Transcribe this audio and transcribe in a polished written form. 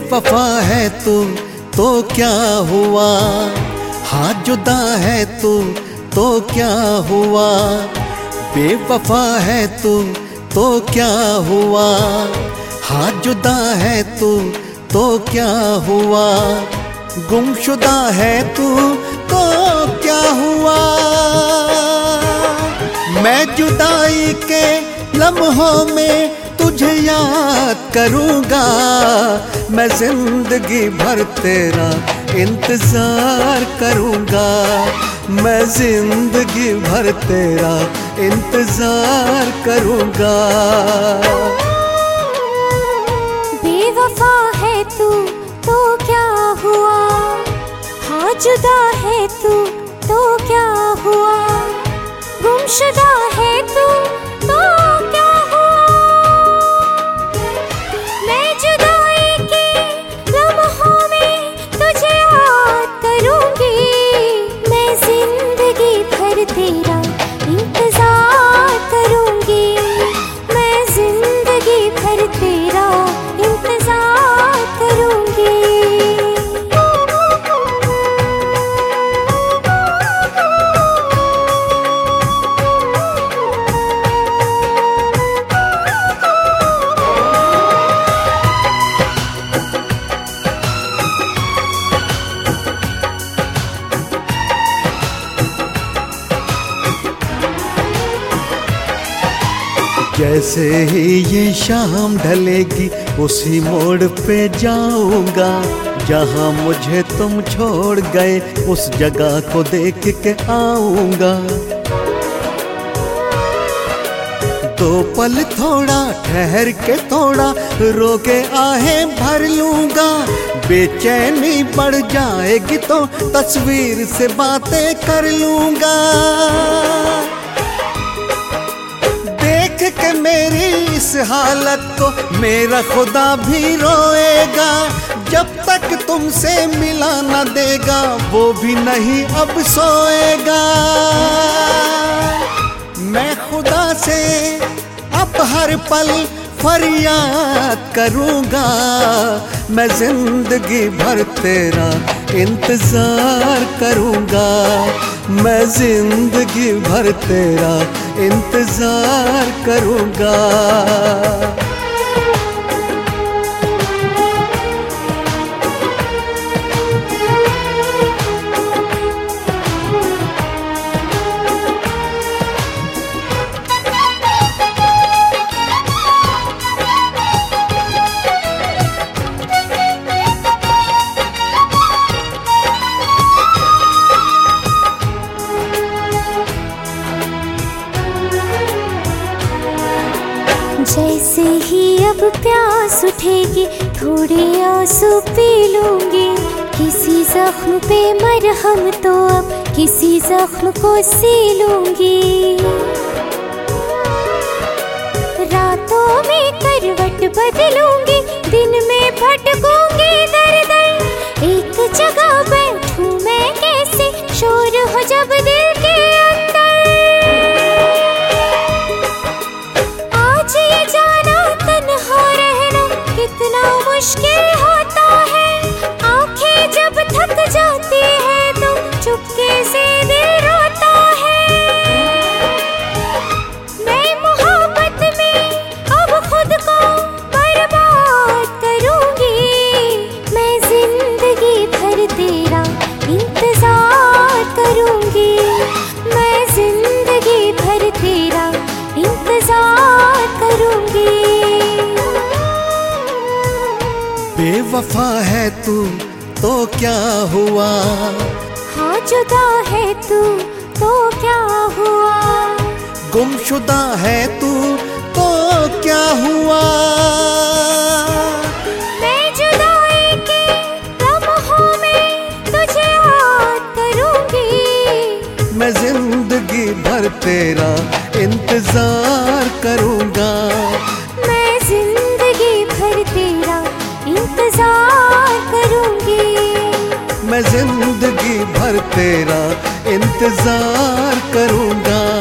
बेवफा है तू तो क्या हुआ, हाँ जुदा है तू तो क्या हुआ। बेवफा है तू तो क्या हुआ, हाँ जुदा है तू तो क्या हुआ। गुमशुदा है तू तो क्या हुआ। मैं जुदाई के लम्हों में तुझे याद करूँगा, मैं जिंदगी भर तेरा इंतज़ार करूँगा, मैं जिंदगी भर तेरा इंतज़ार करूँगा। बेवफा है तू तो क्या हुआ, हाँ जुदा है तू तो क्या हुआ। गुमशुदा है तू तो क्या हुआ। मैं जुदाई के लम्हों में तुझे याद करूँगी, मैं जिंदगी भर तेरा इंतज़ार करूँगी, मैं जिंदगी भर तेरा इंतज़ार करूँगी। जैसे ही ये शाम ढलेगी उसी मोड़ पे जाऊंगा, जहां मुझे तुम छोड़ गए उस जगह को देख के आऊंगा। दो पल थोड़ा ठहर के थोड़ा रो के आहें भर लूंगा। बेचैनी बढ़ जाएगी तो तस्वीर से बातें कर लूंगा। देख के मेरी इस हालत को मेरा खुदा भी रोएगा, जब तक तुमसे मिला न देगा वो भी नहीं अब सोएगा। मैं खुदा से अब हर पल फरियाद करूँगा, मैं जिंदगी भर तेरा इंतज़ार करूँगा, मैं जिंदगी भर तेरा इंतज़ार करूँगा। जैसे ही अब प्यास उठेगी थोड़े आंसू पी लूंगी। किसी जख्म पे मरहम तो अब किसी जख्म को सी लूंगी। रातों में करवट बदलूंगी, दिन में भटकूंगी दर दर। एक जगह बैठूं मैं कैसे, शोर हो जब दिल के अंदर। आज ये जाना तन्हा रहना कितना मुश्किल होता है। आंखें जब थक जाती है तो चुपके से दिल रोता है। मैं मोहब्बत में अब खुद को बर्बाद करूंगी, मैं जिंदगी भर तेरा इंतजार करूंगी, मैं जिंदगी भर तेरा इंतजार करूंगी। बेवफा है तू तो क्या हुआ, हाँ जुदा है तू तो क्या हुआ। गुमशुदा है तू तो क्या हुआ। मैं जुदाई के लम्हों में तुझे याद करूंगी, मैं जिंदगी भर तेरा इंतजार करूँगा, मैं जिंदगी भर तेरा इंतजार करूंगी, मैं जिंदगी भर तेरा इंतजार करूँगा।